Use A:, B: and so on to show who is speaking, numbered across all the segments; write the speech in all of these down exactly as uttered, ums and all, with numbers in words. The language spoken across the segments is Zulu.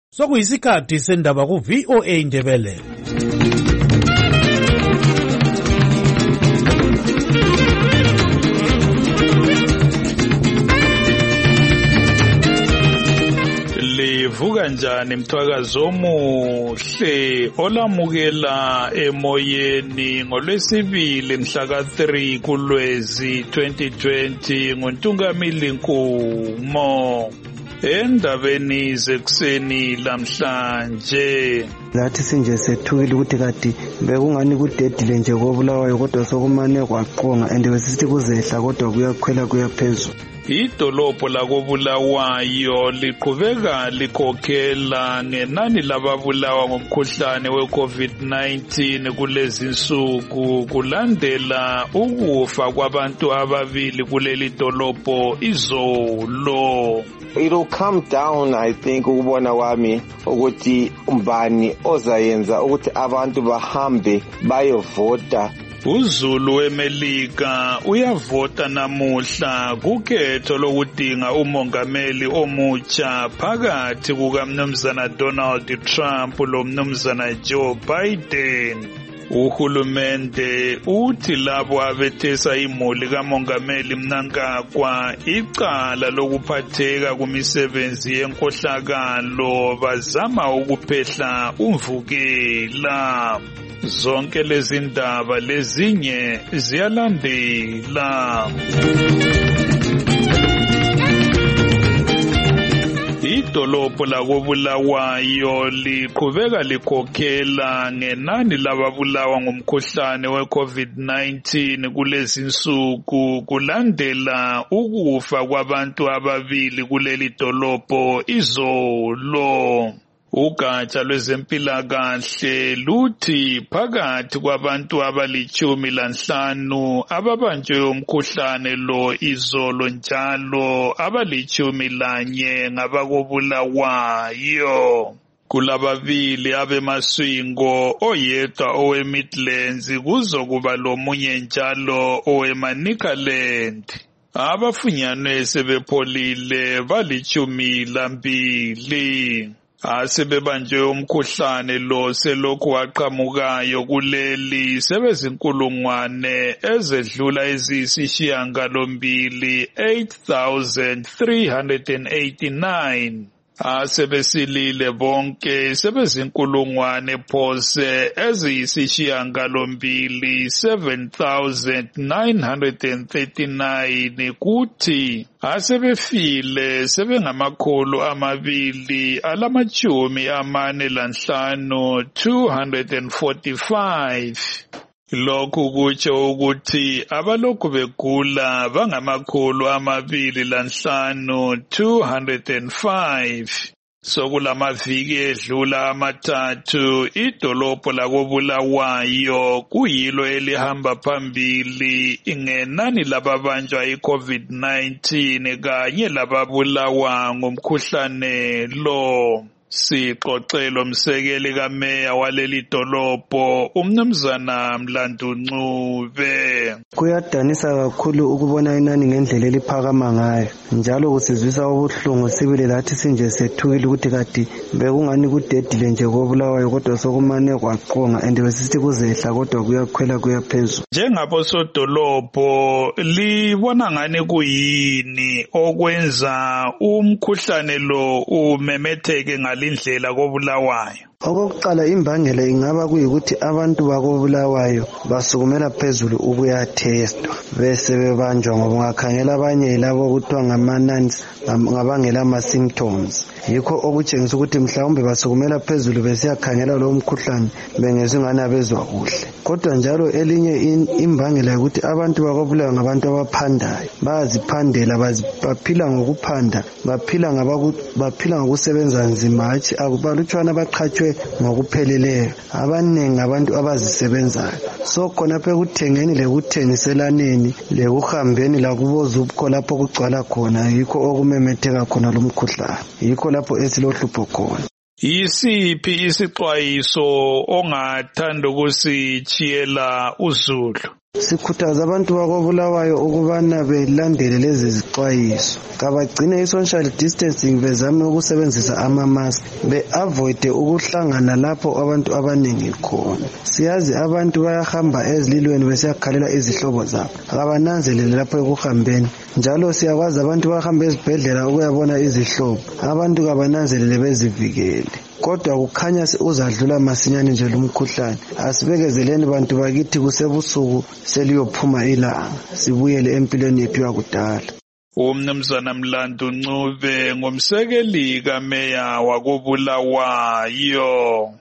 A: Sokuyisikhathi sendaba ku V O A Ndebele. Livuka njani mthwakazi omuhle olamukela emoyeni ngolwesibili mhla ka three kuLwezi twenty twenty ngoNtungamili Nkumo. Endabeni zekuseni lamhlanje
B: lathi sinje sethukile ukuthi kade bekungani kudedile nje kobulawayo kodwa sokumane kwaqonga and wesithi kuzehla kodwa kuyakhwela kuyaphezulu.
A: Idolobho lakobulawayo liqhubeka likhokhela ngenani lababulawa ngomkhuhlane we-COVID nineteen kulezi nsuku kulandela ukufa kwabantu ababili kuleli dolobho izolo.
C: It'll come down, I think, ukubona kwami ukuthi umbani ozayenza ukuthi abantu bahambe bayovota.
A: uZulu weMelika uyavota namuhla kukhetho lokudinga umongameli omutsha phakathi kukaMnumzana Donald Trump loMnumzana Joe Biden. Uhulumende uthi labo abethesa imuli kamongameli Mnangagwa icala lokuphatheka kumisebenzi yenkohlakalo bazama ukuphehla umvukela. Zonke lezi ndaba lezinye ziyalandela. Idolobho lakobulawayo liqhubeka likhokhela ngenani lababulawa ngomkhuhlane we-COVID nineteen kulezi nsuku kulandela ukufa kwabantu ababili kuleli dolobho izolo. Ugatsha lwezempilakahle luthi phakathi kwabantu abalichumi lanhlanu ababanjwe umkhuhlane lo izolo njalo abalichumi lanye ngabakobulawayo. Kulababili abemaswingo oyedwa oweMidlands kuzokuba lomunye njalo oweManicaland. Abafunyanwe sebepholile balichumi lambili. Asebebanjwe umkhuhlane lo selokhu waqhamukayo kuleli sebezinkulungwane ezedlula eziyisishiyagalombili eight thousand three hundred eighty-nine. Asebesilile bonke sebezinkulungwane phose eziyisishiyagalombili seven thousand nine hundred thirty-nine kuthi asebefile sebengamakhulu amabili alamachumi amane lanhlanu two hundred forty-five. Lokhu kutsho ukuthi abalokhu begula bangamakhulu amabili lanhlanu two hundred five. Sokulamaviki edlula amathathu idolobho lakobulawayo kuyilo elihamba phambili ingenani lababanjwa i-COVID nineteen kanye lababulawa ngomkhuhlane lo. Sixoxelo msekeli kameya waleli dolobho uMnumzana Mlandu Ncube.
B: Kuyadanisa kakhulu ukubona inani ngendlela eliphakama ngayo njalo kusizwisa ubuhlungu sibile lathi sinje sethukile ukuthi kade bekungani kudedile nje kobulawayo kodwa sokumane kwaqonga and wesithi kuzehla kodwa kuyakhwela kuyaphezulu.
A: Njengabo sodolobho libona ngani kuyini okwenza umkhuhlane lo umemetheke ngalindlela kobulawayo?
B: Okokuqala imbangela ingaba kuyikuthi abantu bakobulawayo basukumela phezulu ukuyatestwa bese bebanjwa ngoba ungakhangela abanye labo kuthiwa ngama-nans ngabangela ama-symptoms. Yikho okutshengisa ukuthi mhlawumbe basukumela phezulu besiyakhangela lo mkhuhlane bengezwe ngani abezwa kuhle. Kodwa njalo elinye imbangela ukuthi abantu bakobulawayo ngabantu abaphandayo, bayaziphandela, baphila ngokuphanda, baphila ngabaku baphila ngokusebenza nzima hatshi akubalutshwana abaqhatshwe ngokupheleleyo. Abaningi abantu abazisebenzayo. So khonapha ekuthengeni lekuthengiselaneni lekuhambeni lakubozubukho lapho kugcwala khona yikho okumemetheka khona lo mkhuhlane. Yikho lapho esilohlupho khona.
A: Yisiphi isixwayiso ongathanda ukusitshiyela uZulu?
B: Sikhuthaza abantu bakobulawayo ukubana belandele lezi zixwayiso, kabagcine i-social distancing, bezame ukusebenzisa ama-mask, be-avoid ukuhlangana lapho abantu abaningi khona. Siyazi abantu bayahamba ezililweni besiyakhalela izihlobo zabo, abananzelele lapho ekuhambeni. Njalo siyakwazi abantu bahamba ezibhedlela ukuyabona izihlobo, abantu kabananzelele bezivikele. Kodwa kukhanya uzadlula masinyane nje lumkhuhlane. Asibekezeleni bantu bakithi kusebusuku seliyophuma ilanga, sibuyele empilweni yethu yakudala.
A: Umnumzana Mlandu Ncube ngumsekeli kameya wakobulawayo.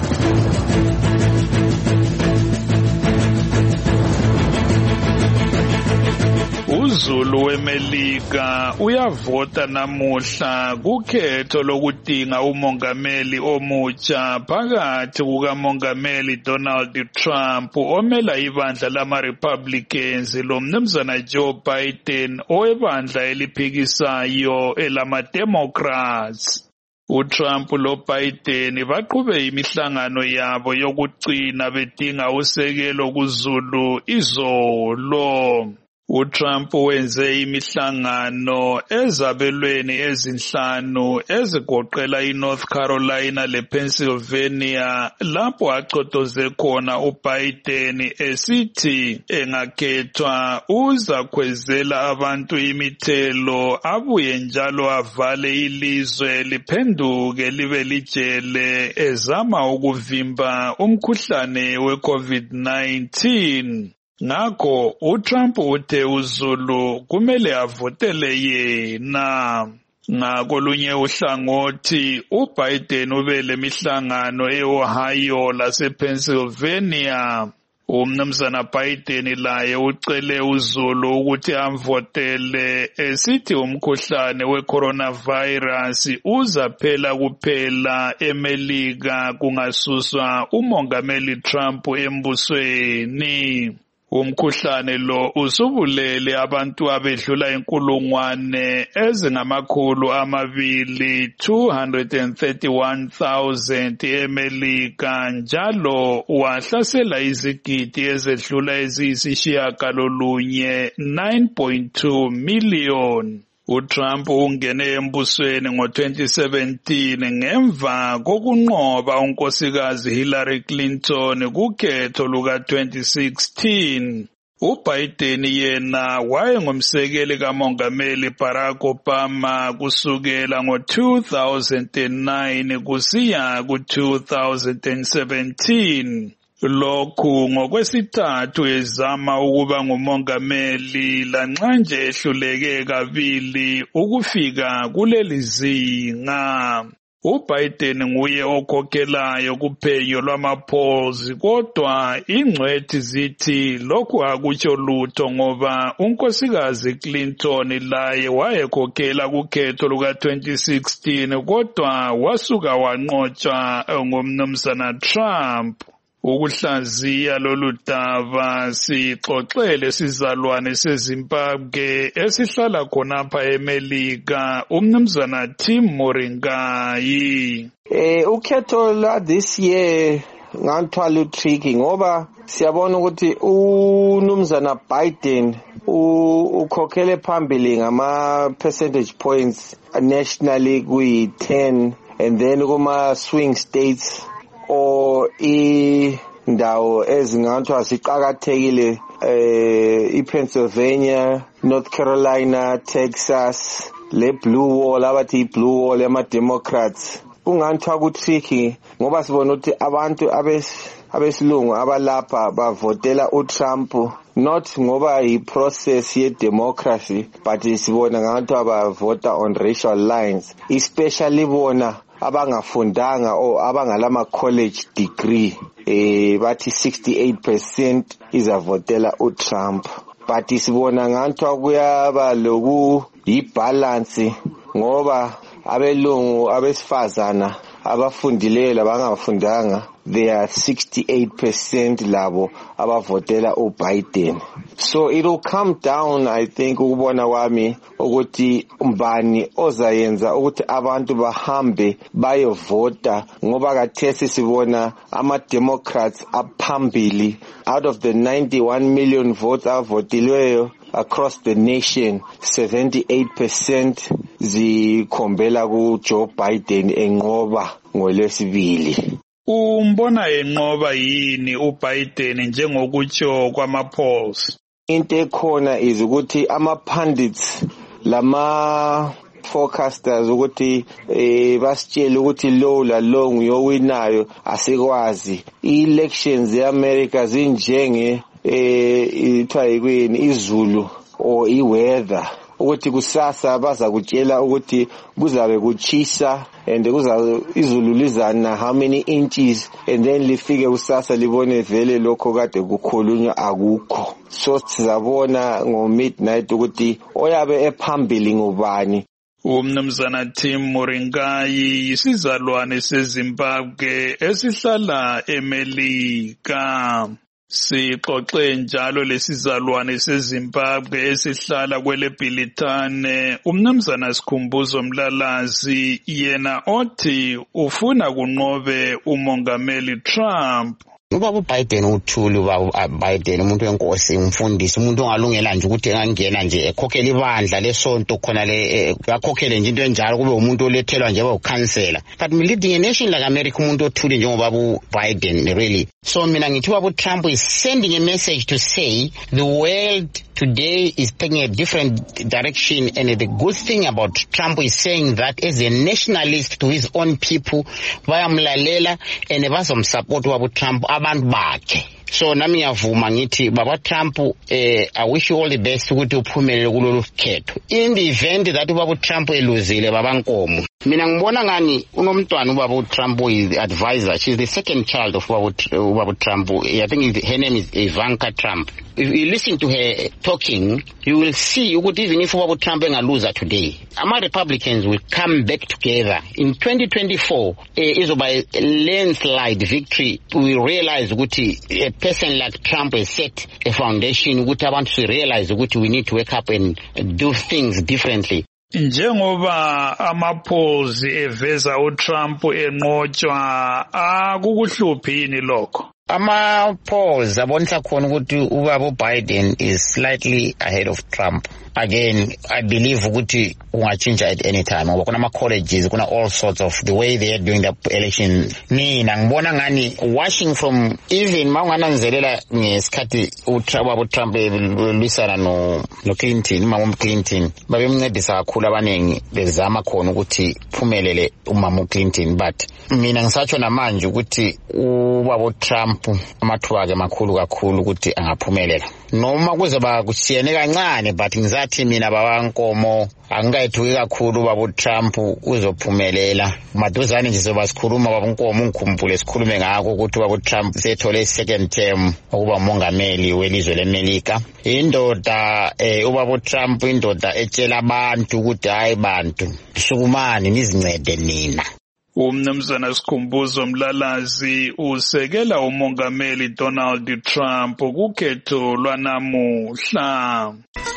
A: UZulu weMelika uyavota namuhla kukhetho lokudinga umongameli omutsha phakathi kukamongameli Donald Trump omela ibandla lama-Republicans lomnumzana Joe Biden owebandla eliphikisayo elama-Democrats. uTrump loBiden baqhube imihlangano yabo yokugcina bedinga usekelo kuZulu izolo. uTrump wenze imihlangano ezabelweni ezinhlanu ezigoqela iNorth Carolina lePennsylvania lapho aqotoze khona uBiden esithi engakhethwa uzakhwezela abantu imithelo abuye njalo avale ilizwe liphenduke libe lijele ezama ukuvimba umkhuhlane weCovid nineteen. Ngakho uTrump uthe uZulu kumele avotele yena. Ngakolunye uhlangothi uBiden ube lemihlangano eOhio lasePennsylvania. Umnumzana Biden laye ucele uZulu ukuthi amvotele esithi umkhuhlane weCoronavirus uzaphela kuphela eMelika kungasuswa umongameli Trump embusweni. Umkhuhlane lo usubulele abantu abedlula inkulungwane ezingamakhulu amabili two hundred thirty-one thousand eMelika njalo wahlasela izigidi ezedlula eziyisishiyagalolunye nine point two million. uTrump ungene embusweni ngo-twenty seventeen ngemva kokunqoba unkosikazi Hillary Clinton kukhetho luka-twenty sixteen. uBiden yena wayengumsekeli kamongameli Barack Obama kusukela ngo-two thousand nine kusiya ku-two thousand seventeen. Lokhu ngokwesithathu ezama ukuba ngumongameli lanxa nje ehluleke kabili ukufika kuleli zinga. uBiden nguye okhokhelayo kuphenyo lwama-polls kodwa ingcwethi zithi lokhu akutsho lutho ngoba unkosikazi Clinton laye wayekhokhela kukhetho luka-twenty sixteen kodwa wasuka wanqotshwa ngumnumzana Trump. Ukuhlaziya lolu daba sixoxele sizalwane seZimbabwe esihlala khonapha eMelika umnumzana Tim Moringai.
C: Eh ukhetho la this year ngathwala tricky ngoba siyabona ukuthi umnumzana Biden ukhokhele phambili ngama percentage points nationally kuyi ten and then kuma swing states o indawo ezingathwa siqhakathekile eh iPennsylvania, North Carolina, Texas, le blue wall abathi blue wall ema Democrats. Ungathwa ku tricky ngoba sibona ukuthi abantu abes abesilungu abalapha bavotela uTrump not ngoba yi process ye democracy but sibona ngathi abavota on racial lines, especially bona abangafundanga o abangalama college degree eh bathi sixty-eight percent izavotela uTrump. But sibona ngathi kuyaba loku ibalance ngoba abelungu abesifazana abafundileyo labangafundanga, there are sixty-eight percent labo abavotela uBiden. So it will come down, I think, ukubona wami ukuthi mbani ozayenza ukuthi abantu bahambe bayovota, ngoba kathesi sibona ama Democrats aphambili. Out of the ninety-one million votes avotilweyo across the nation, seventy-eight percent zikhombela ku Joe Biden enqoba ngolwesibili.
A: Umbona enqoba yini uBiden njengokutsho kwama polls?
C: Into ekhona is ukuthi ama pundits lama forecasters ukuthi eh basitshela ukuthi lo la lo nguyowinayo asikwazi. Elections eAmerica zinjenge eh ithwa yikweni izulu or iweather, ukuthi kusasa baza kutshela ukuthi kuzabe kuchisa and kuza izulu lizana how many inches, and then lifike kusasa libone vele lokho kade kukhulunywa akukho. So sizabona ngo midnight ukuthi oyabe ephambili ngubani.
A: Umnumzana Tim Moringai isizalwane seZimbabwe esihlala eMelika. Sixoxe njalo lesizalwane seZimbabwe esihlala kwele Bhilithane, umnumzana Sikhumbuzo Mlalazi, yena othi ufuna kunqobe umongameli Trump.
D: Ubaba uBiden uthuli, ubaba uBiden umuntu wenkosi, umfundisi, umuntu ongalungela nje ukuthi engangena nje ekhokhela ibandla lesonto khona le yakhokhele nje into enjalo kube umuntu olethelwa nje abawukhansela. But leading a nation like America umuntu othuli njengobaba uBiden really. So mina ngithi ubaba uTrump is sending a message to say the world today is taking a different direction, and the good thing about Trump is saying that as a nationalist to his own people bayamlalela and bazomsupport ubaba uTrump abantu bakhe. So nami ngiyavuma ngithi baba Trump eh I wish you all the best ukuthi uphumelele kulolu khetho. In the event that ubaba Trump eluzile baba Nkomo, mina ngibona ngani unomntwana ubaba Trump is advisor. She's the second child of ubaba Trump. I think her name is Ivanka Trump. If you listen to her talking, you will see ukuthi even if ubaba Trump engaluza today, ama Republicans will come back together in twenty twenty-four. eh, izoba a landslide victory. We realize ukuthi a person like Trump has set a foundation ukuthi abantu to realize ukuthi we need to wake up and do things differently.
A: Njengoba ama-polls eveza uTrump enqotshwa, akukuhluphi yini lokho?
D: Ama-polls abonisa khona ukuthi ubaba uBiden is slightly ahead of Trump. Again, I believe ukuthi ungachinja at any time. Ngoba kuna ama-colleges, kuna all sorts of the way they are doing the election. Mina ngibona ngani watching from even maungananzelela ngesikhathi ubaba uTrump lwisana no no Clinton, umama uClinton, babemncedisa kakhulu abanengi bezama khona ukuthi phumelele umama uClinton. But mina ngisatsho namanje ukuthi ubaba uTrump amathuba akhe makhulu kakhulu ukuthi angaphumelela. Noma kuzoba kusiyene kancane, but ngizathi mina baba Nkomo angayithuki kakhulu ubaba uTrump uzophumelela. Maduzane nje soba sikhuluma baba Nkomo ngikhumbule sikhulume ngakho ukuthi ubaba uTrump sethole second term ukuba umongameli welizwe leMelika. Indoda eh ubaba uTrump indoda etshela abantu ukuthi hayi bantu sukumani nizincede nina.
A: Umnumzana Sikhumbuzo Mlalazi usekela umongameli Donald Trump kukhetho lwanamuhla.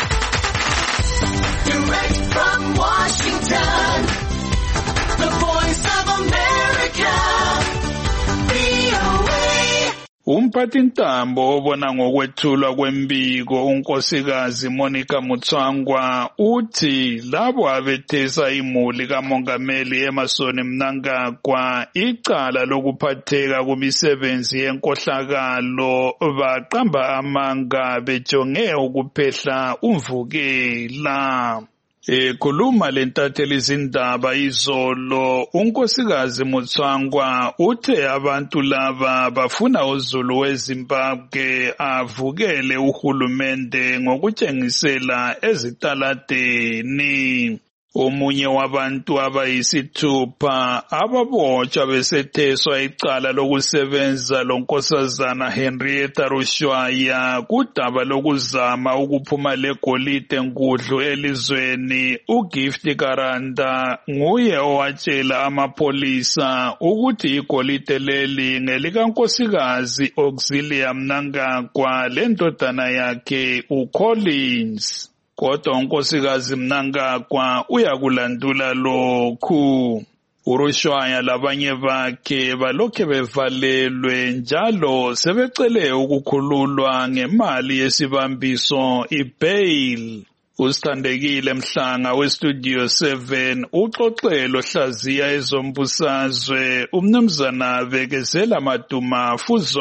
E: Direct from Washington, the Voice of America, V O A.
A: Umphathintambo obona ngokwethulwa kwembiko unkosikazi Monica Mutswangwa uthi labo abethesa imuli kamongameli Emmerson Mnangagwa icala lokuphatheka kumisebenzi yenkohlakalo baqamba amanga bejonge ukuphehla umvukela. Ekhuluma lentatheli izindaba izolo, unkosikazi Mutswangwa uthe abantu laba bafuna uZulu weZimbabwe avukele uhulumende ngokutshengisela ezitaladeni. Omunye wabantu abayisithupha ababotshwa besetheswa icala lokusebenza lonkosazana Henrietta Rushwaya kudaba lokuzama ukuphuma legolide nkudlu elizweni. uGift Karanda nguye owatshela amapolisa ukuthi igolide leli ngelikankosikazi Auxilia Mnangagwa lendodana yakhe uCollins. Kodwa unkosikazi Mnangagwa uyakulandula lokhu. uRushwaya labanye bakhe balokhe bevalelwe njalo sebecele ukukhululwa ngemali yesibambiso ibail. Usithandekile Mhlanga westudio seven uxoxelo hlaziya ezombusazwe umnumzana Bekezela Maduma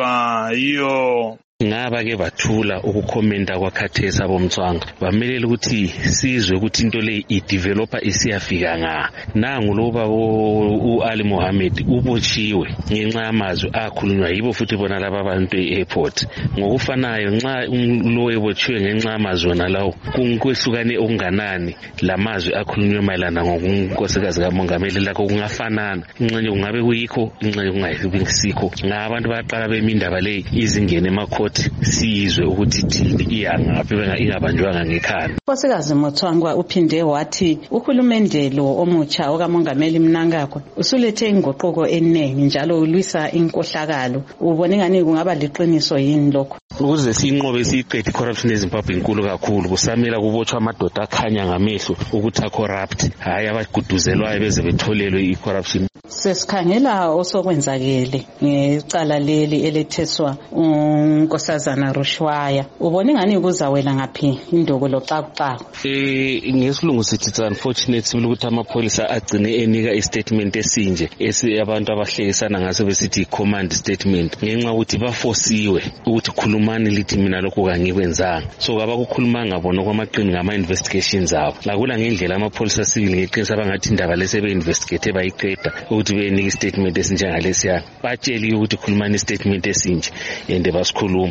A: Fuzwayo.
F: ngaba ke bathula ukukhomenta kwakhathesi abomtswanga bamelela ukuthi sizwe ukuthi into le ideveloper isiyafika nga nangu loba uAli Mohammed ubotshiwe ngenxa yamazwi akhulunywa yibo futhi bona laba abantu e-airport ngokufanayo nxa lo ebotshiwe ngenxa yamazwi nalawo kungehlukane okunganani lamazwi akhulunywa mayelana ngokunkosikazi kamongameli lakho kungafanana inxenye kungabe kuyikho inxenye kungayisikho ngabantu bayaqala bemindaba le izingene emakho sizwe ukuthi thini iyangaphi benga ingabanjwanga ngekhanda.
G: Nkosikazi Mutswangwa uphinde wathi uhulumendelo omutsha okamongameli Mnangagwa usulethe ingoqoko eningi njalo ulwisa inkohlakalo. Ubone ngani kungaba liqiniso yini lokho?
F: Ukuze sinqobe siqede corruption eZimbabwe inkulu kakhulu kusamela kubotshwa amadoda akhanya ngamehlo ukuthi corrupt hayi abaguduzelwayo beze betholelwe icorruption.
G: Sesikhangela osokwenzakele ngecala leli eletheswa unkosazana Rushwaya. Ubone ngani kuzawela ngaphi indoko loxakuxaku?
F: Eh ngesilungu sithi it's unfortunate ukuthi amapolisa agcine enika istatement esinje esi abantu abahlekisana ngaso besithi command statement ngenxa ukuthi bafosiwe ukuthi khulumani lithi mina lokho kangikwenzanga. So abakukhuluma ngabona kwamaqini ngama investigations abo. Lakula ngendlela amapolisa civil ngeqinisa bangathi indaba lesebe investigate bayiqeda ukuthi benika istatement esinjengalesiya. Batsheli ukuthi khulumani istatement esinje ende basikhuluma.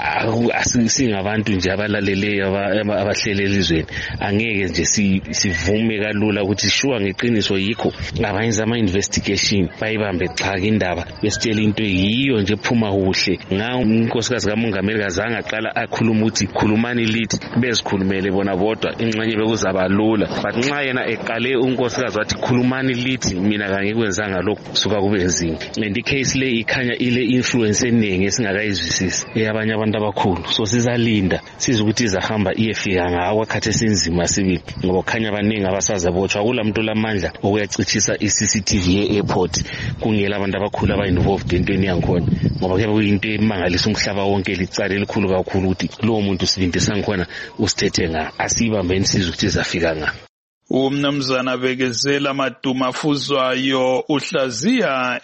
F: Asingabantu nje abalalele abahlele elizweni angeke nje sivume kalula ukuthi shuwa ngeqiniso yikho abayenza ama investigation bayibambe xaka indaba besitshela into yiyo nje phuma kuhle nga unkosikazi kamongameli kazange aqala akhuluma ukuthi khulumani lithi bezikhulumele bona bodwa inxenye bekuzaba lula but nxa yena eqale unkosikazi wathi khulumani lithi mina kangikwenzanga lokho suka kube nzima and icase le ikhanya ile influence eningi esingakayizwisisi eyabanye abantu abakhulu so sizalinda sizukuthi izahamba iyefika ngawo khathe sinzima sibili ngoba khanya abaningi abasazabotshwa kulamuntu lamandla okuyacicisa iC C T V e-airport kungela abantu abakhulu aba-involved entweni yankhona ngoba kuyabe kuyinto emangalisa umhlaba wonke licala elikhulu kakhulu ukuthi lowo muntu sibindi sankhona usithethe nga asibambeni sizukuthi izafika nga.
A: Umnumzana Bekezela Maduma Fuzwayo uhlaziya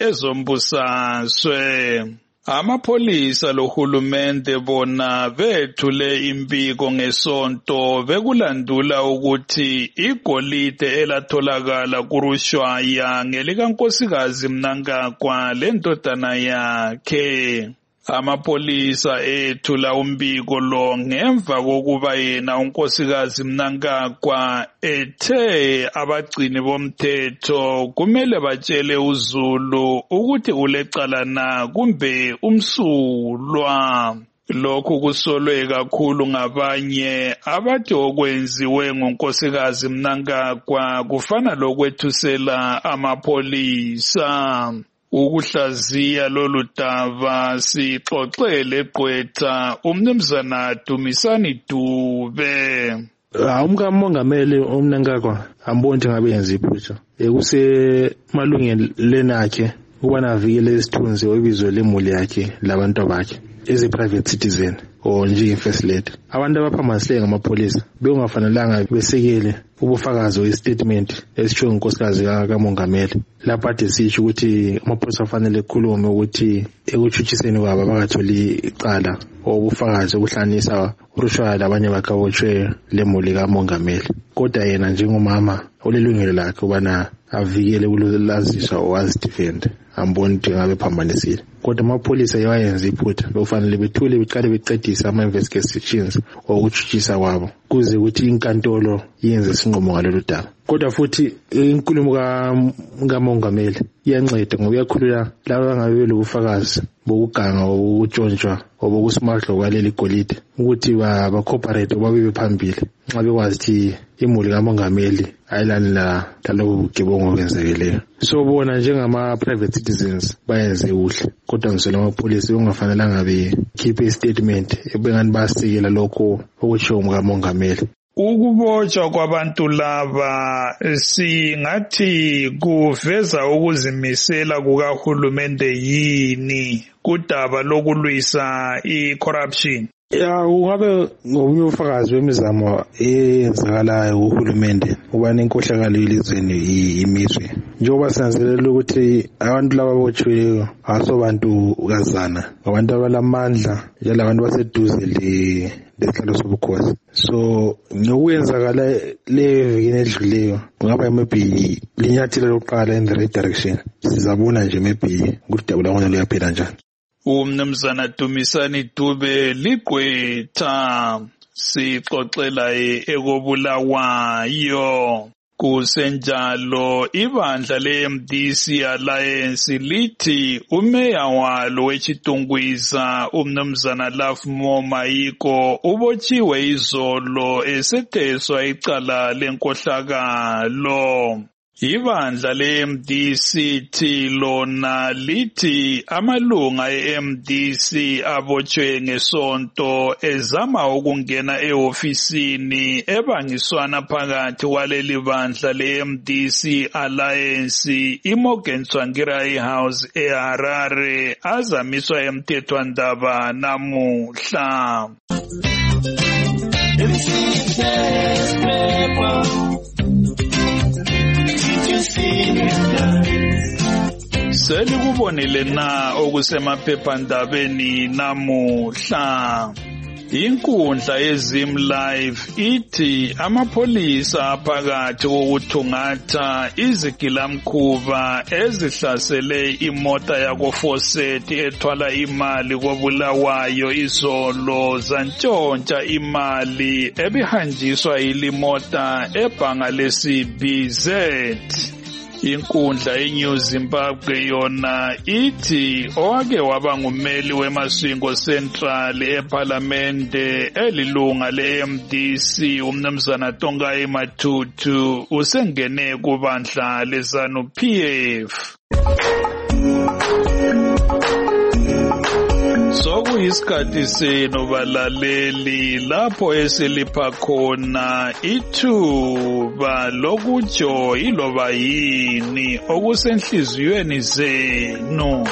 A: ezombusazwe. Amapolisa lohulumende bona bethule impiko ngesonto bekulandula ukuthi igolide elatholakala kuRushwaya ngelikankosikazi Mnangagwa lendodana yakhe. Amapolisa ethula umbiko lo ngemva kokuba yena unkosikazi Mnangagwa ethe abagcini bomthetho kumele batshele uZulu ukuthi ulecala na kumbe umsulwa. Lokhu kusolwe kakhulu ngabanye abathi okwenziwe ngonkosikazi Mnangagwa kufana lokwethusela amapolisa. Ukuhlaziya lolu daba sixoxele Gqwetha umnumzana Dumisani Dube.
H: Umkamongameli uMnangagwa amboni ngabe yenza iphutha ekuse malungelo akhe ukubana avikele isithunzi obizo lemuli yakhe labantu bakhe as a private citizen or nje first lady. Abantu abaphamasile ngamapolisa bekungafanelanga besekele ubufakazi westatement esitsho unkosikazi kamongameli lapho ade sisho ukuthi amapolisa afanele ekhulume ukuthi ekuchuchiseni kwabo abakatholi icala obufakazi obuhlanisa uRushwaya labanye bakabotshwe lemuli kamongameli. Kodwa yena njengomama olelungelo lakhe ubana avikele kulolaziswa owazidefend ambona ukuthi ngabe phambanisile. Kodwa amapholisa yayenza iphutha lofanele bethule beqale beqedisa ama investigations okuchutshisa kwabo kuze ukuthi inkantolo yenze isinqumo ngalolu daba. Kodwa futhi inkulumo kaMongameli iyanceda ngoba iyakhulula laba ngabe lobufakazi bokuganga obutshontshwa obokusimahlo kwaleli golide ukuthi ba cooperate babe phambili nxa bekwazi ukuthi imuli kaMongameli ayilani la lalobu bugebongo obenzekeleyo. So bona njengama private citizens bayenze kuhle, kodwa ngisho lamapolisi ungafanelanga bekhiphe istatement ebengani basikela lokho okutshiwo ngukaMongameli.
A: Ukubotshwa kwabantu laba singathi kuveza ukuzimisela kukahulumende yini kudaba lokulwisa i-corruption?
H: Ya ungabe ngobunye ufakazi wemizamo eyenzakalayo uhulumende ubani inkohlakalo yelizweni imizwe njengoba sinanzelela ukuthi abantu laba botshiweyo asobantu kazana abantu abalamandla njalo abantu baseduze le lesihlalo sobukhosi. So ngokuyenzakala le vikini edluleyo ngaba maybe linyathelo lokuqala in the right direction. Sizabona nje maybe ukudabula ngone luyaphela njani.
A: Umnumzana Dumisani Dube ligqwetha sixoxela ekobulawayo. Kusenjalo ibandla le-M D C Alliance lithi umeya walo wechitungwiza umnumzana Lafmo Mayiko ubotshiwe izolo esetheswa icala lenkohlakalo. Ibandla le-M D C thi lona lithi amalunga e-M D C abotshwe ngesonto ezama ukungena ehofisini ebangiswana phakathi kwaleli bandla le-M D C Alliance iMorgan Tsvangirai House eHarare azamiswa emthethwandaba namuhla. Selikubonile na okusemaphephandabeni namuhla. Inkundla yeZim Live ithi amapholisa aphakathi kokuthungatha izigilamkhuba ezihlasele imota yakoFawcett ethwala imali kobulawayo izolo zantshontsha imali ebihanjiswa yilimota ebhanga lesi-B Z. Inkundla yeNew Zimbabwe yona ithi owake waba ngumeli weMasvingo Central eParliamente elilunga le-M D C umnumzana Tongai Matutu usengene kubandla leZANU-P F. Sokuyisikhathi senu balaleli lapho esilipha khona ithuba lokutsho iloba yini okusenhliziyweni zenu.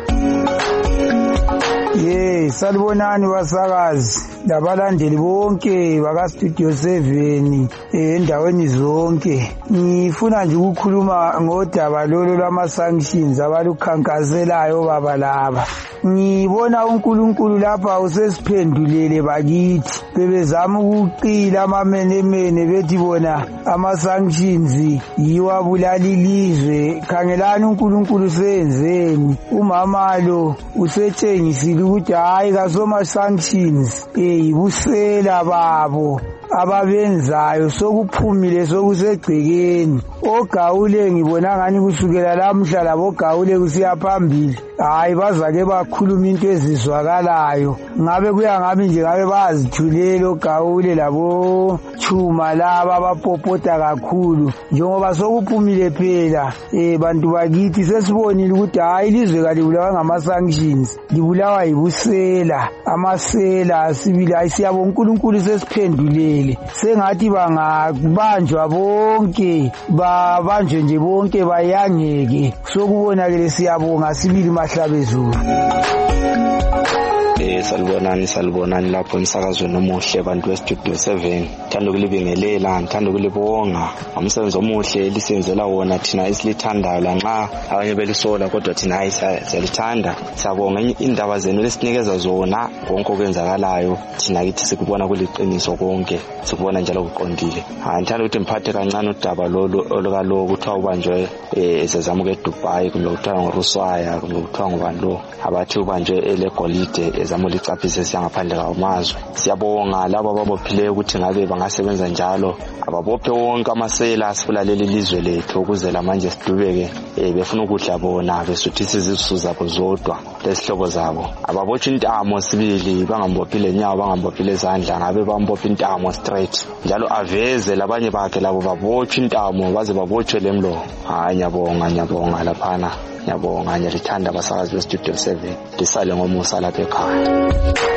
I: Ye, salibonani basakazi labalandeli bonke baka Studio seven endaweni zonke. Ngifuna nje ukukhuluma ngodaba lolo lwama sanctions abalukhankaselayo baba laba. Ngibona uNkulunkulu lapha usesiphendulele bakithi. Bebezama ukuqila amamenemene bethi bona ama sanctions yiwabulala ilizwe. Khangelani uNkulunkulu senzeni. Umama lo usetshengisile ukuthi hayi kasoma sanctions eyibusela babo ababenzayo sokuphumile sokusegcekeni. Ogawule ngibona ngani kusukela lamhla labo Gawule kusiya phambili hayi bazake bakhuluma into ezizwakalayo. Ngabe kuya ngabe nje ngabe bazithulela oGawule labo Chuma laba abapopota kakhulu njengoba sokuphumile phela. Eh bantu bakithi sesibonile ukuthi hayi ilizwe kalibulawa ngama sanctions libulawa yibusela amasela asibili ayisiyabonga uNkulunkulu sesiphendulele. Sengathi bangabanjwa bonke babanjwe nje bonke bayangeke. Sokubonakele siyabonga sibili mahlabezulu.
J: Eh salibonani salibonani lapho emsakazweni omuhle bantu bestudio seven. Thanda ukulibingelela, ngithanda ukulibonga. Umsebenzi omuhle lisenzela wona thina isilithandayo lanxa abanye belisola kodwa thina hayi siyalithanda. Siyabonga indaba zenu lesinikeza zona konke okwenzakalayo thina kithi sikubona kuliqiniso konke. Sikubona njalo kuqondile. Ngithanda ukuthi mphathe kancane udaba lolu olukalo kuthiwa ubanjwe esezamuke eDubai kumbe kuthiwa ngoRuswaya kumbe kuthiwa ngobani lo abathi ubanjwe elegolide ezama ulicaphise siyangaphandle kwamazwe. Siyabonga labo ababophile ukuthi ngabe bangasebenza njalo ababophe wonke amasela asifulaleli ilizwe lethu ukuze lamanje sidubeke befuna ukudla bona besuthisa izisu zabo zodwa lesihlobo zabo. Ababothe intamo sibili bangambophile nyawo bangambophile izandla ngabe bambophe intamo straight njalo aveze labanye bakhe labo babothe intamo baze babothe lemlo. Hayi nyabonga nyabonga laphana nyabonga ngiyalithanda abasakazi bestudio seven lisale ngomusa lapha ekhaya.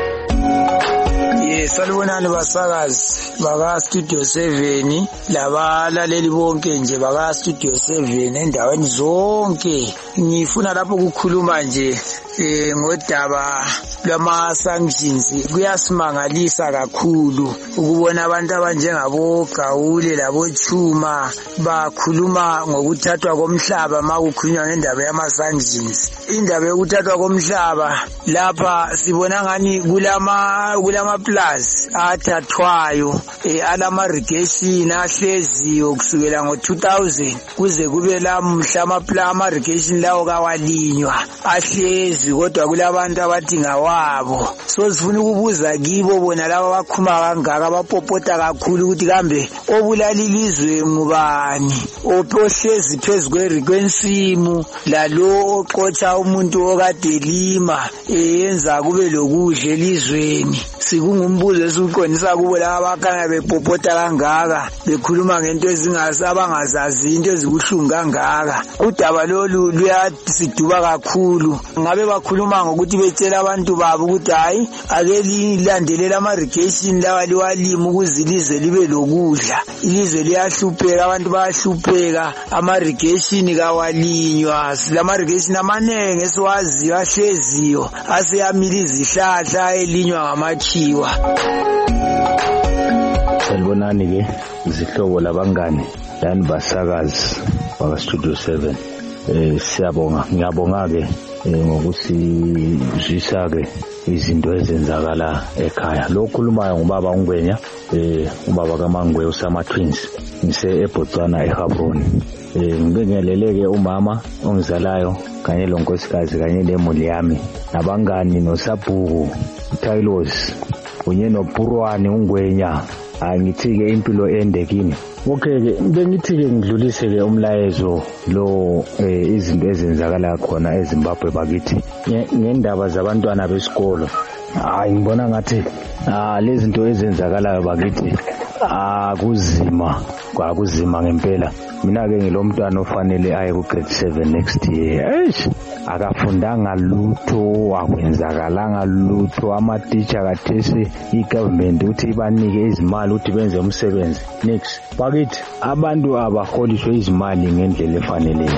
I: Yes, salibonani basakazi baka Studio seven labalaleli bonke nje baka Studio seven endaweni zonke. Ngifuna lapho ukukhuluma nje eh ngodaba lwama sanctions. Kuyasimangalisa kakhulu ukubona abantu abanjengabo Gawule labo Chuma bakhuluma ngokuthathwa komhlaba makukhulunywa ngendaba yama sanctions. Indaba yokuthathwa komhlaba lapha sibona ngani kulama kulama plus athathwayo alama irrigation ahleziyo kusukela ngo two thousand kuze kube lamhla ama irrigation lawo kawalinywa ahlezi kodwa kulabantu abathi ngawabo. So sifuna ukubuza kibo bona laba bakhuma kangaka bapopota kakhulu ukuthi kambe obulala ilizwe ngubani ophohlezi phezulu kwensimu lalo oqotsha umuntu okade lima eyenza kube lokudla elizweni. Sikungumbuzo esiqondisa kubo laba abakhanya bepopota kangaka bekhuluma ngento ezingasabangazazi into ezikuhlungu kangaka. Udaba lolu luyasiduba kakhulu. Ngabe bakhuluma ngokuthi betshela abantu babo ukuthi hayi ake lilandelela ama irrigation lawa liwalima ukuze ilizwe libe lokudla. Ilizwe liyahlupheka abantu bayahlupheka ama irrigation kawalinywa. Silama irrigation amanenge esiwaziyo ahleziyo aseyamila izihlahla elinywa ngamakhiwa.
K: Salibonani ke izihlobo labangani lani basakazi baka Studio seven. Eh siyabonga ngiyabonga ke ngokusizwisa ke izinto ezenzakala ekhaya. Lo khulumayo ngubaba uNgwenya eh ubaba kaMangwe usama twins ngise eBotswana eHabron. Eh ngibingeleleke umama ongizalayo kanye lonkosikazi kanye nemuli yami nabangani noSabhuku Tylos kunye noPurwani uNgwenya. Angithi ke impilo ende kini. Okay ke bengithi ke ngidlulise ke umlayezo lo izinto ezenzakala khona eZimbabwe bakithi ngendaba zabantwana besikolo. Hayi ngibona ngathi ah lezi zinto ezenzakalayo bakithi akuzima kwakuzima ngempela. Mina ke ngilomntwana ofanele aye ku grade seven next year. Eish akafundanga lutho akwenzakalanga lutho. Ama teacher kathesi igovernment uthi ibanike izimali ukuthi benze umsebenzi. Next bakithi abantu abaholishwe izimali ngendlela efaneleyo.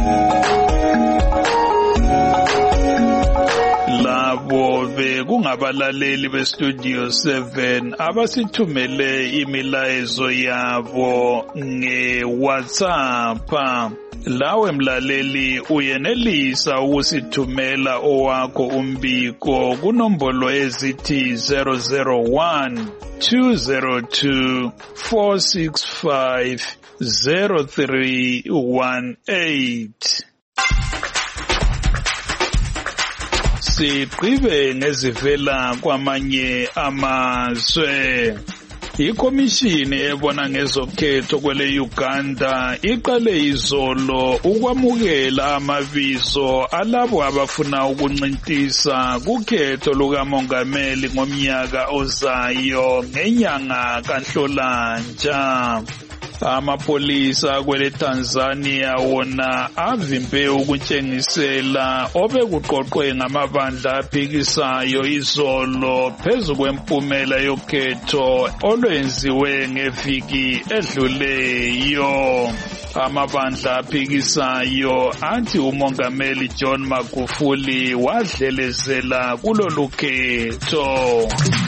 A: Labo bekungabalaleli bestudio seven abasithumele imilayezo yabo nge-WhatsApp. Lawe mlaleli uyenelisa ukusithumela owakho umbiko kunombolo ezithi zero zero one two zero two four six five zero three one eight. Siqibe ngezivela kwamanye amazwe. Ikomishini ebona ngezokhetho kwele Uganda iqale izolo ukwamukela amabizo alabo abafuna ukuncintisa kukhetho lukamongameli ngomnyaka ozayo ngenyanga kaNhlolanja. Amapolisa kwele Tanzania wona avimbe ukutshengisela obekuqoqwe ngamabandla aphikisayo izolo phezu kwempumela yokhetho olwenziwe ngeviki edluleyo. Amabandla aphikisayo athi umongameli John Magufuli wadlelezela kulolu khetho.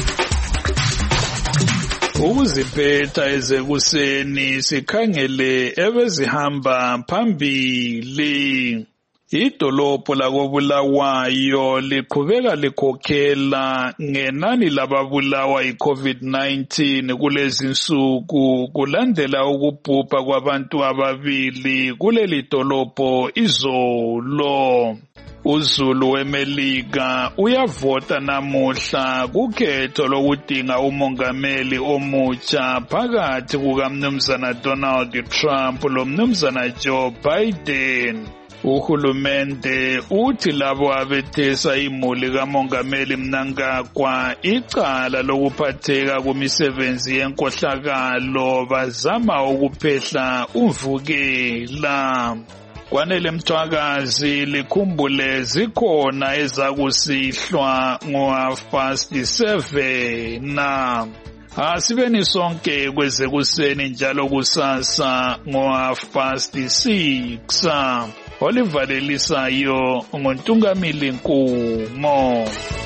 A: Ukuziphetha ezekuseni sikhangele ebezihamba phambili. Idolobho lakoBulawayo liqhubeka likhokhela ngenani lababulawa yi-COVID nineteen kulezi nsuku kulandela ukubhubha kwabantu ababili kuleli dolobho izolo. UZulu weMelika uyavota namuhla kukhetho lokudinga umongameli omutsha phakathi kukaMnumzana Donald Trump loMnumzana Joe Biden. Uhulumende uthi labo abethesa imuli kamongameli Mnangagwa icala lokuphatheka kumisebenzi yenkohlakalo bazama ukuphehla uvukela. Kwanele Mthwakazi likhumbule zikhona ezakusihlwa ngo-half past seven. Asibeni sonke kwezekuseni njalo kusasa ngo-half past six. Olivalelisayo nguNtungamili Nkumo.